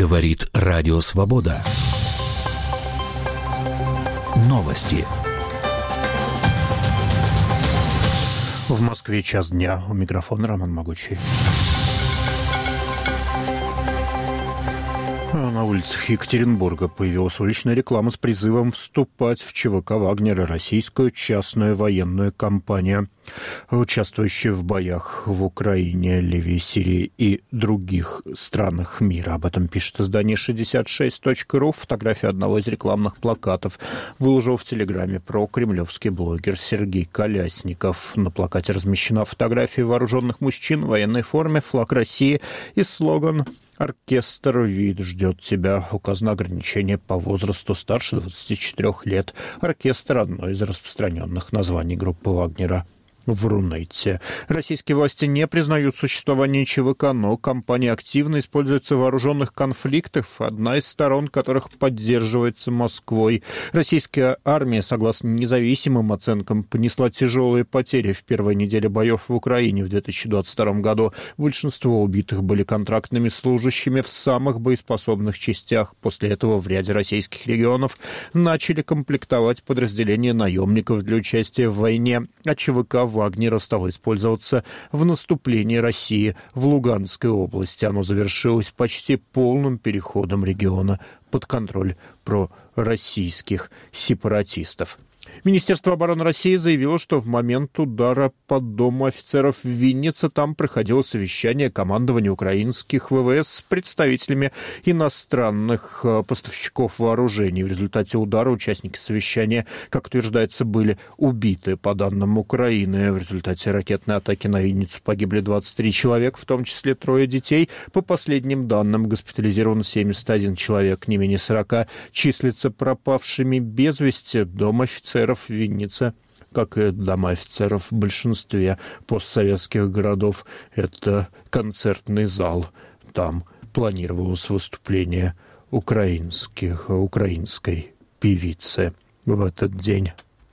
Говорит Радио Свобода. Новости. В Москве час дня. У микрофона Роман Могучий. На улицах Екатеринбурга появилась уличная реклама с призывом вступать в ЧВК «Вагнера», российскую частную военную компанию, участвующую в боях в Украине, Ливии, Сирии и других странах мира. Об этом пишет издание 66.ru. Фотографию одного из рекламных плакатов выложил в Телеграме прокремлевский блогер Сергей Колясников. На плакате размещена фотография вооруженных мужчин в военной форме, флаг России и слоган «Оркестр ВИД ждет тебя». Указано ограничение по возрасту старше 24 лет. Оркестр – одно из распространенных названий группы Вагнера в Рунете. Российские власти не признают существование ЧВК, но компания активно используется в вооруженных конфликтах, одна из сторон которых поддерживается Москвой. Российская армия, согласно независимым оценкам, понесла тяжелые потери в первой неделе боев в Украине в 2022 году. Большинство убитых были контрактными служащими в самых боеспособных частях. После этого в ряде российских регионов начали комплектовать подразделения наемников для участия в войне, а ЧВК Вагнера стало использоваться в наступлении России в Луганской области. Оно завершилось почти полным переходом региона под контроль пророссийских сепаратистов. Министерство обороны России заявило, что в момент удара по Дому офицеров в Виннице там проходило совещание командования украинских ВВС с представителями иностранных поставщиков вооружений. В результате удара участники совещания, как утверждается, были убиты. По данным Украины, в результате ракетной атаки на Винницу погибли 23 человека, в том числе 3 детей. По последним данным, госпитализирован 71 человек, не менее 40 числятся пропавшими без вести. Дом офицеров в Виннице, как и дома офицеров в большинстве постсоветских городов, это концертный зал. Там планировалось выступление украинской певицы в этот день.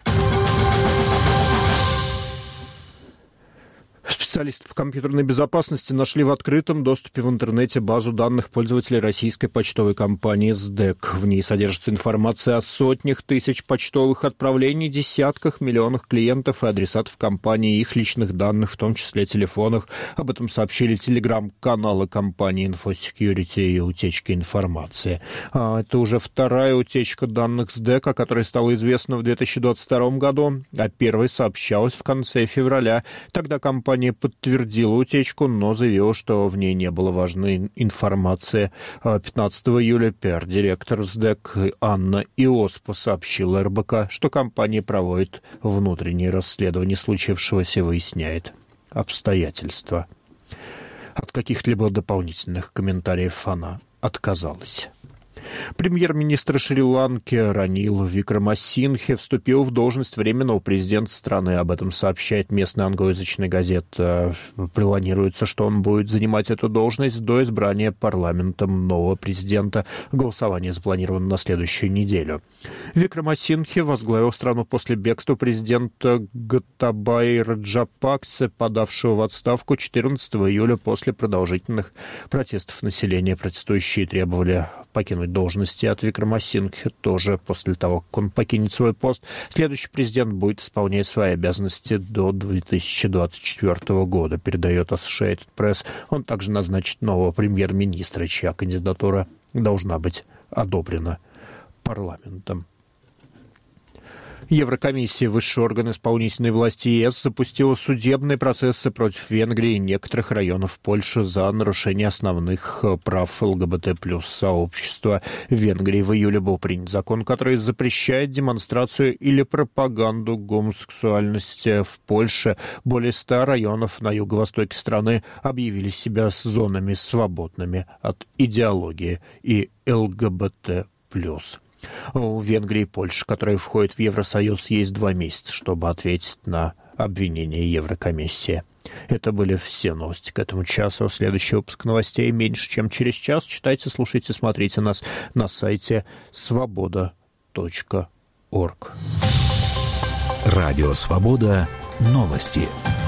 Специалисты по компьютерной безопасности нашли в открытом доступе в интернете базу данных пользователей российской почтовой компании СДЭК. В ней содержится информация о сотнях тысяч почтовых отправлений, десятках миллионах клиентов и адресатов компании, их личных данных, в том числе телефонах. Об этом сообщили телеграм-каналы компании InfoSecurity и утечки информации. Это уже вторая утечка данных СДЭК, о которой стало известно в 2022 году, а первой сообщалась в конце февраля. Тогда компания подтвердила утечку, но заявила, что в ней не было важной информации. 15 июля пиар-директор СДЭК Анна Иоспа сообщила РБК, что компания проводит внутреннее расследование случившегося и выясняет обстоятельства. От каких-либо дополнительных комментариев она отказалась. Премьер-министр Шри-Ланки Ранил Викрамасингхе вступил в должность временного президента страны. Об этом сообщает местная англоязычная газета. Планируется, что он будет занимать эту должность до избрания парламентом нового президента. Голосование запланировано на следующую неделю. Викрамасингхе возглавил страну после бегства президента Готабая Раджапаксе, подавшего в отставку 14 июля после продолжительных протестов населения. Протестующие требовали покинуть должности от Викрамасингхе тоже после того, как он покинет свой пост. Следующий президент будет исполнять свои обязанности до 2024 года, передает Associated Press. Он также назначит нового премьер-министра, чья кандидатура должна быть одобрена парламентом. Еврокомиссия, высший орган исполнительной власти ЕС, запустила судебные процессы против Венгрии и некоторых районов Польши за нарушение основных прав ЛГБТ+ сообщества. В Венгрии в июле был принят закон, который запрещает демонстрацию или пропаганду гомосексуальности. В Польше более 100 районов на юго-востоке страны объявили себя зонами свободными от идеологии и ЛГБТ+. У Венгрии и Польши, которые входят в Евросоюз, есть 2 месяца, чтобы ответить на обвинения Еврокомиссии. Это были все новости к этому часу. Следующий выпуск новостей меньше, чем через час. Читайте, слушайте, смотрите нас на сайте svoboda.org. Радио «Свобода». Новости.